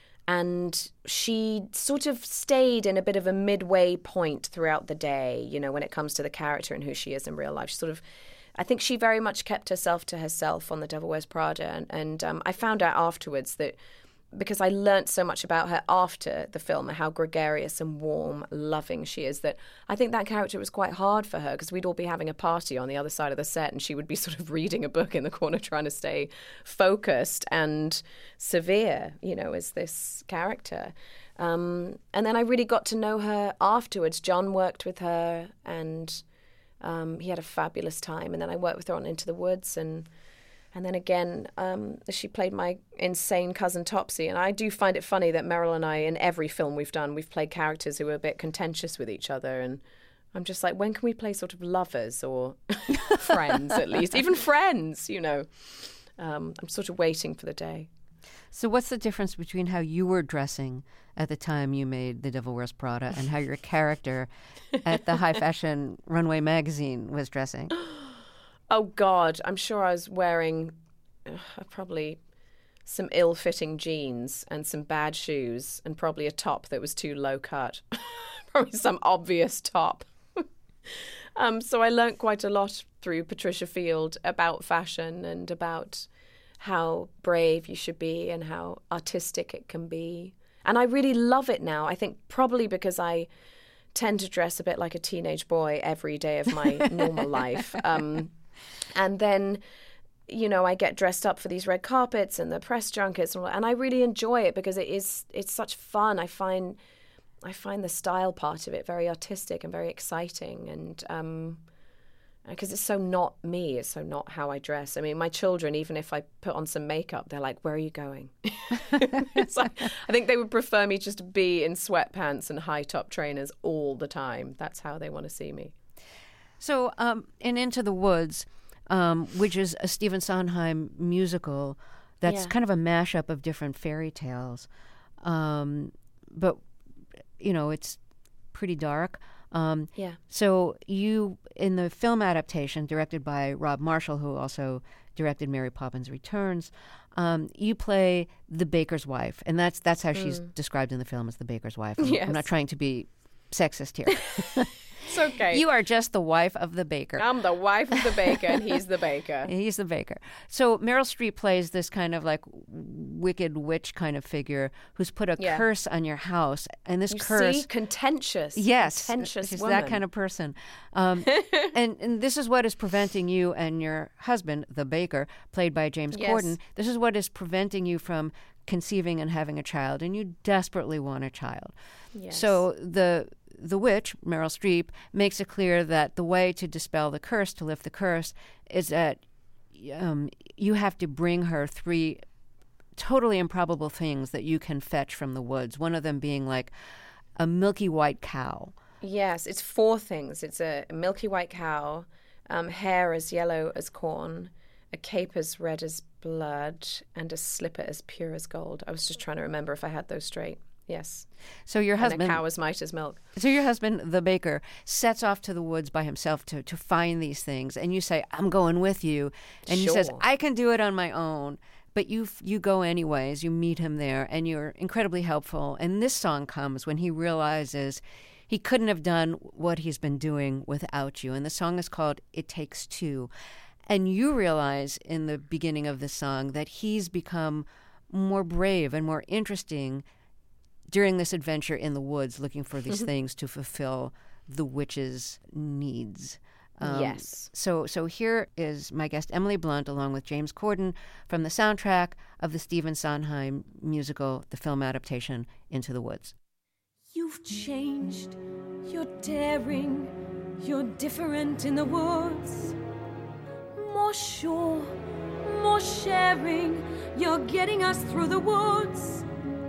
And she sort of stayed in a bit of a midway point throughout the day, you know, when it comes to the character and who she is in real life. She sort of, I think she very much kept herself to herself on The Devil Wears Prada. And, and um, I found out afterwards that because I learnt so much about her after the film and how gregarious and warm, loving she is, that I think that character was quite hard for her because we'd all be having a party on the other side of the set and she would be sort of reading a book in the corner trying to stay focused and severe, you know, as this character. Um, and then I really got to know her afterwards. John worked with her and um, he had a fabulous time. And then I worked with her on Into the Woods and... And then again, um, she played my insane cousin Topsy. And I do find it funny that Meryl and I, in every film we've done, we've played characters who are a bit contentious with each other. And I'm just like, when can we play sort of lovers or friends at least? Even friends, you know. Um, I'm sort of waiting for the day. So what's the difference between how you were dressing at the time you made The Devil Wears Prada and how your character at the high fashion runway magazine was dressing? Oh, God, I'm sure I was wearing uh, probably some ill-fitting jeans and some bad shoes and probably a top that was too low cut. Probably some obvious top. um, so I learnt quite a lot through Patricia Field about fashion and about how brave you should be and how artistic it can be. And I really love it now. I think probably because I tend to dress a bit like a teenage boy every day of my normal life. Um And then, you know, I get dressed up for these red carpets and the press junkets, and, all that, and I really enjoy it because it is it's such fun. I find I find the style part of it very artistic and very exciting, and um, because it's so not me, it's so not how I dress. I mean, my children, even if I put on some makeup, they're like, "Where are you going?" It's like, I think they would prefer me just to be in sweatpants and high top trainers all the time. That's how they want to see me. So, um, in Into the Woods, um, which is a Stephen Sondheim musical, that's Yeah. kind of a mashup of different fairy tales, um, but you know it's pretty dark. Um, Yeah. So you, in the film adaptation directed by Rob Marshall, who also directed Mary Poppins Returns, um, you play the baker's wife, and that's that's how she's described in the film as the baker's wife. I'm, Yes. I'm not trying to be sexist here. It's okay. You are just the wife of the baker. I'm the wife of the baker, and he's the baker. He's the baker. So Meryl Streep plays this kind of like wicked witch kind of figure who's put a Yeah. curse on your house, and this You curse. see? Contentious. Yes, Contentious she's woman. that kind of person, um, and and this is what is preventing you and your husband, the baker, played by James Yes. Corden. This is what is preventing you from conceiving and having a child, and you desperately want a child. Yes. So the the witch, Meryl Streep, makes it clear that the way to dispel the curse, to lift the curse, is that um, you have to bring her three totally improbable things that you can fetch from the woods. One of them being like a milky white cow. Yes, it's four things. It's a milky white cow, um, hair as yellow as corn, a cape as red as blood, and a slipper as pure as gold. I was just trying to remember if I had those straight. Yes. So your husband, and a cow as might as milk. So your husband, the baker, sets off to the woods by himself to, to find these things, and you say, "I'm going with you," and Sure. he says, "I can do it on my own." But you you go anyways. You meet him there, and you're incredibly helpful. And this song comes when he realizes he couldn't have done what he's been doing without you. And the song is called "It Takes Two." And you realize in the beginning of the song that he's become more brave and more interesting during this adventure in the woods, looking for these things to fulfill the witch's needs. Um, yes. So so here is my guest, Emily Blunt, along with James Corden, from the soundtrack of the Stephen Sondheim musical, the film adaptation, Into the Woods. You've changed, you're daring, you're different in the woods. More sure, more sharing, you're getting us through the woods.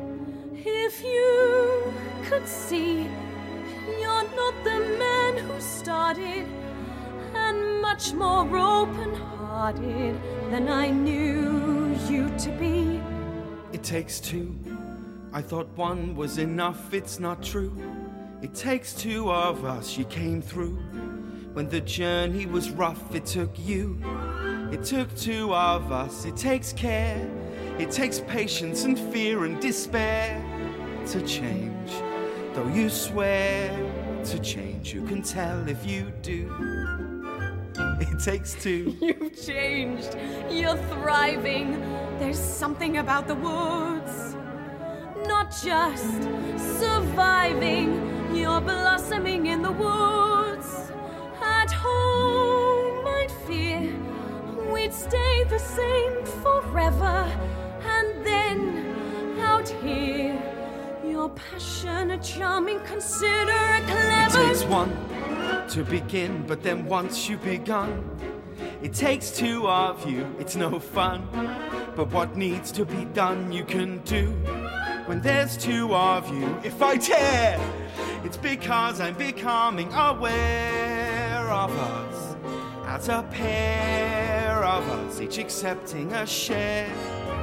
If you could see, you're not the man who started, and much more open-hearted than I knew you to be. It takes two. I thought one was enough, it's not true. It takes two of us, you came through. When the journey was rough, it took you. It took two of us, it takes care. It takes patience and fear and despair to change. Though you swear to change, you can tell if you do. It takes two. You've changed, you're thriving. There's something about the woods. Not just surviving, you're blossoming in the woods. At home, I'd fear we'd stay the same forever. And then, out here, you're passionate, charming, considerate, clever. It takes one to begin, but then once you've begun, it takes two of you, it's no fun. But what needs to be done, you can do. When there's two of you, if I dare, it's because I'm becoming aware of us. As a pair of us, each accepting a share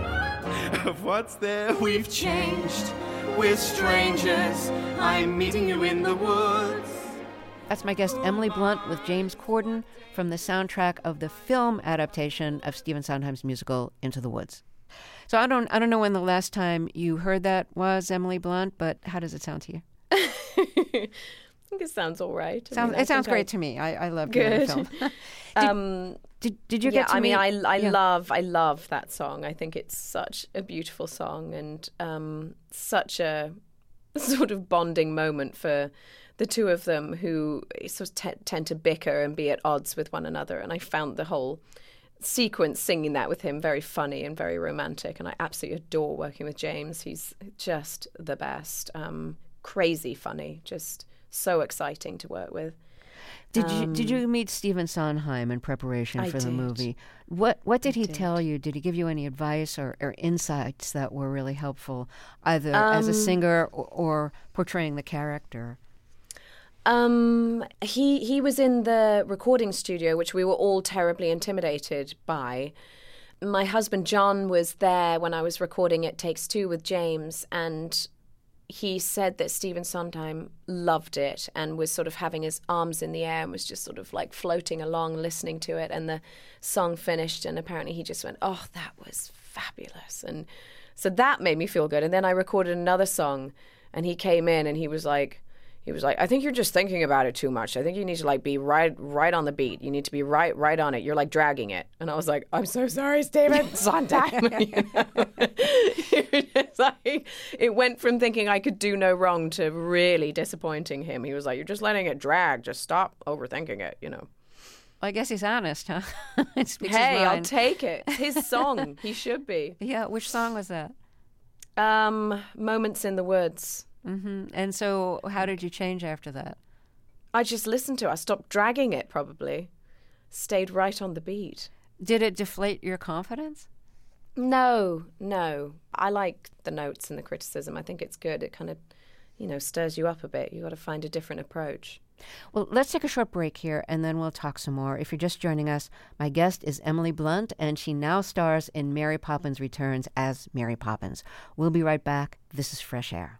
of what's there. We've changed, we're strangers, I'm meeting you in the woods. That's my guest, Emily Blunt, with James Corden, from the soundtrack of the film adaptation of Stephen Sondheim's musical Into the Woods. So I don't I don't know when the last time you heard that was, Emily Blunt, but how does it sound to you? I think it sounds all right. I Sounds, mean, I it sounds think I- great to me. I, I love Good. the film. did, um, did, did you yeah, get to I mean, meet- I I yeah. love I love that song. I think it's such a beautiful song and um, such a sort of bonding moment for the two of them, who sort of t- tend to bicker and be at odds with one another. And I found the whole sequence singing that with him very funny and very romantic. And I absolutely adore working with James. He's just the best. Um, crazy funny, just so exciting to work with. Did you Um, did you meet Stephen Sondheim in preparation I for the did. movie? What what did I he did. tell you? Did he give you any advice or, or insights that were really helpful, either as a Um, singer or, or portraying the character? Um, he he was in the recording studio, which we were all terribly intimidated by. My husband John was there when I was recording It Takes Two with James, and he said that Stephen Sondheim loved it and was sort of having his arms in the air and was just sort of like floating along, listening to it. And the song finished, and apparently he just went, "Oh, that was fabulous!" And so that made me feel good. And then I recorded another song, and he came in and he was like. He was like, "I think you're just thinking about it too much. I think you need to like be right, right on the beat. You need to be right, right on it. You're like dragging it." And I was like, "I'm so sorry, Stephen Sondheim." You know? It was like, it went from thinking I could do no wrong to really disappointing him. He was like, "You're just letting it drag. Just stop overthinking it." You know. Well, I guess he's honest, huh? It speaks his Hey, I'll mind. take it. It's his song. He should be. Yeah, which song was that? Um, Moments in the Woods. Mm-hmm. And so how did you change after that? I just listened to it. I stopped dragging it, probably. Stayed right on the beat. Did it deflate your confidence? No, no. I like the notes and the criticism. I think it's good. It kind of, you know, stirs you up a bit. You got to find a different approach. Well, let's take a short break here, and then we'll talk some more. If you're just joining us, my guest is Emily Blunt, and she now stars in Mary Poppins Returns as Mary Poppins. We'll be right back. This is Fresh Air.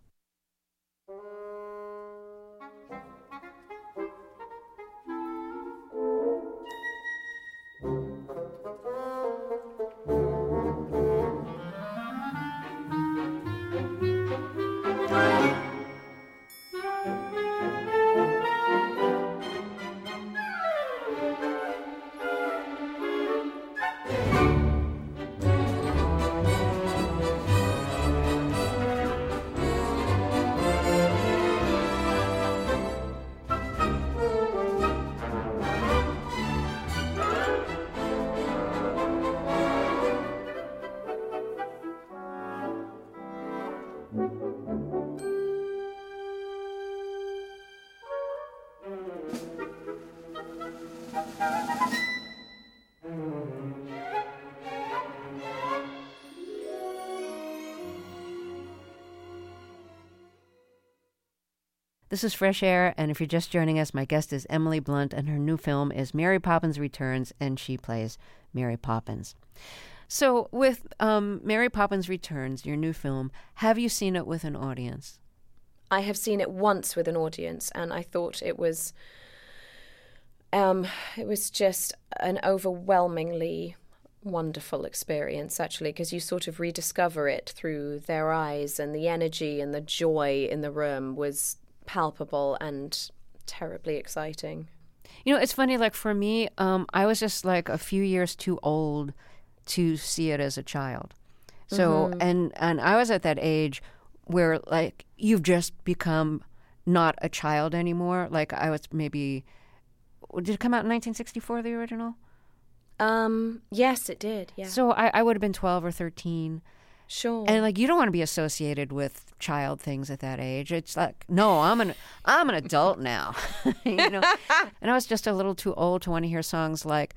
This is Fresh Air, and if you're just joining us, my guest is Emily Blunt, and her new film is Mary Poppins Returns, and she plays Mary Poppins. So with um, Mary Poppins Returns, your new film, have you seen it with an audience? I have seen it once with an audience, and I thought it was, um, it was just an overwhelmingly wonderful experience, actually, because you sort of rediscover it through their eyes, and the energy and the joy in the room was palpable and terribly exciting. You know, it's funny, like for me, um, I was just like a few years too old to see it as a child. So, mm-hmm. and, and I was at that age where like you've just become not a child anymore. Like I was maybe, did it come out in nineteen sixty-four, the original? Um, yes, it did, yeah. So I, I would have been twelve or thirteen. Sure. And like you don't want to be associated with child things at that age. It's like, no, I'm an I'm an adult now. You know. And I was just a little too old to want to hear songs like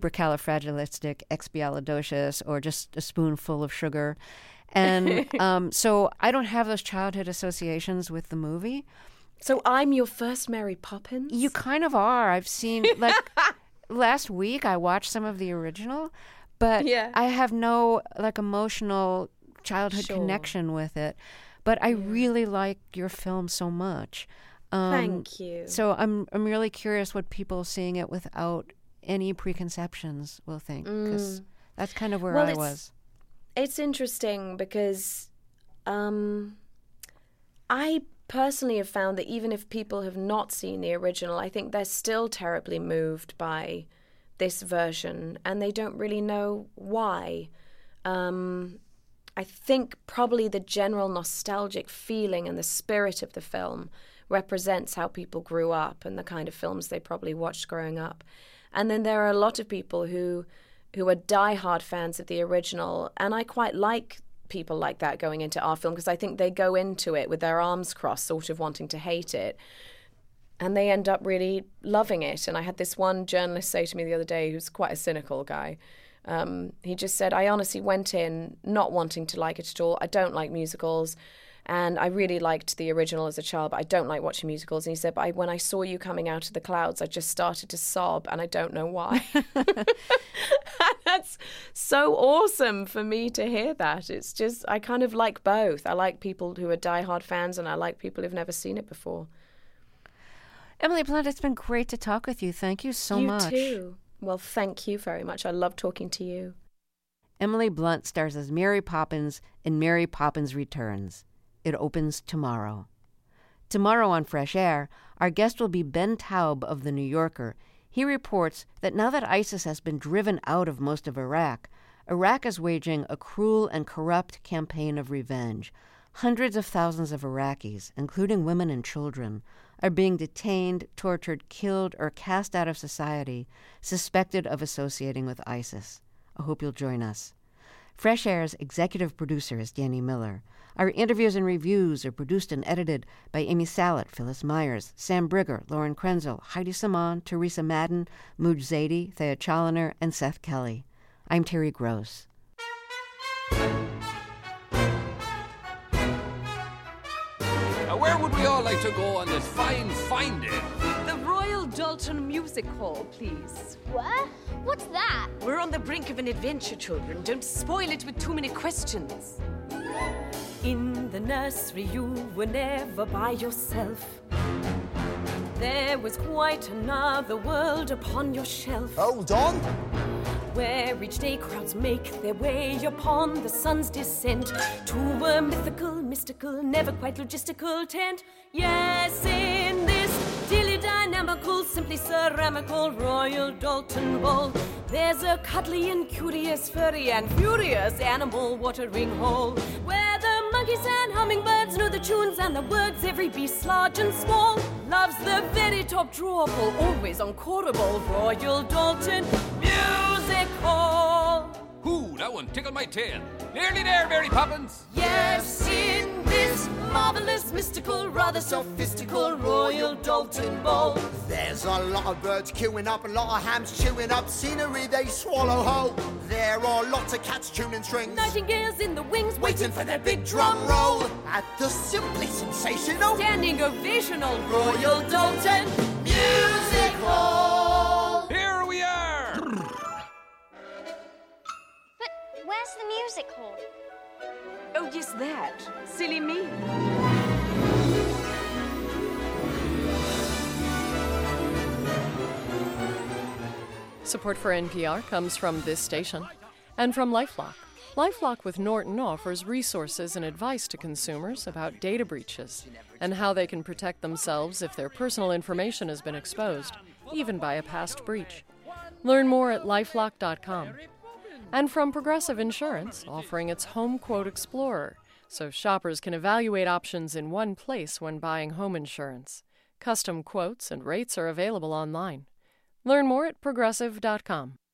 Supercalifragilisticexpialidocious or just a spoonful of sugar. And um, so I don't have those childhood associations with the movie. So I'm your first Mary Poppins? You kind of are. I've seen like last week I watched some of the original, but yeah. I have no like emotional childhood sure. connection with it. But I yeah. really like your film so much. Um, Thank you. So I'm I'm really curious what people seeing it without any preconceptions will think, because mm. that's kind of where well, I it's, was. It's interesting because um, I personally have found that even if people have not seen the original, I think they're still terribly moved by this version, and they don't really know why. Um, I think probably the general nostalgic feeling and the spirit of the film represents how people grew up and the kind of films they probably watched growing up. And then there are a lot of people who who are diehard fans of the original, and I quite like people like that going into our film because I think they go into it with their arms crossed, sort of wanting to hate it, and they end up really loving it. And I had this one journalist say to me the other day, who's quite a cynical guy, um, he just said, I honestly went in not wanting to like it at all. I don't like musicals, and I really liked the original as a child, but I don't like watching musicals. And he said, but I, when I saw you coming out of the clouds, I just started to sob, and I don't know why. That's so awesome for me to hear that. It's just, I kind of like both. I like people who are diehard fans, and I like people who've never seen it before. Emily Blunt, it's been great to talk with you. Thank you so you much. You too. Well, thank you very much. I love talking to you. Emily Blunt stars as Mary Poppins in Mary Poppins Returns. It opens tomorrow. Tomorrow on Fresh Air, our guest will be Ben Taub of The New Yorker. He reports that now that ISIS has been driven out of most of Iraq, Iraq is waging a cruel and corrupt campaign of revenge. Hundreds of thousands of Iraqis, including women and children, are being detained, tortured, killed, or cast out of society, suspected of associating with ISIS. I hope you'll join us. Fresh Air's executive producer is Danny Miller. Our interviews and reviews are produced and edited by Amy Salet, Phyllis Myers, Sam Brigger, Lauren Krenzel, Heidi Saman, Teresa Madden, Mooj Zadie, Thea Challoner, and Seth Kelly. I'm Terry Gross. Now, where would we all like to go on this fine, fine day? The Royal Dalton Music Hall, please. What? What's that? We're on the brink of an adventure, children. Don't spoil it with too many questions. In the nursery you were never by yourself. There was quite another world upon your shelf. Hold on! Where each day crowds make their way upon the sun's descent to a mythical, mystical, never quite logistical tent. Yes, in this dilly dynamical, simply ceramical Royal Dalton Bowl, there's a cuddly and curious, furry and furious animal watering hole, where the monkeys and hummingbirds know the tunes and the words every beast, large and small, loves the very top drawer pull, always encoreable Royal Dalton Music Hall. Ooh, that one tickled my tail. Nearly there, Mary Poppins. Yes, in this marvelous, mystical, rather sophistical Royal Dalton Bowl, there's a lot of birds queuing up, a lot of hams chewing up scenery they swallow whole. There are lots of cats tuning strings, nightingales in the wings waiting for their big drum roll at the simply sensational standing ovational Royal Dalton Music Hall. Here we are. But where's the music hall? Oh, yes, that. Silly me. Support for N P R comes from this station and from LifeLock. LifeLock with Norton offers resources and advice to consumers about data breaches and how they can protect themselves if their personal information has been exposed, even by a past breach. Learn more at lifelock dot com. And from Progressive Insurance, offering its Home Quote Explorer, so shoppers can evaluate options in one place when buying home insurance. Custom quotes and rates are available online. Learn more at progressive dot com.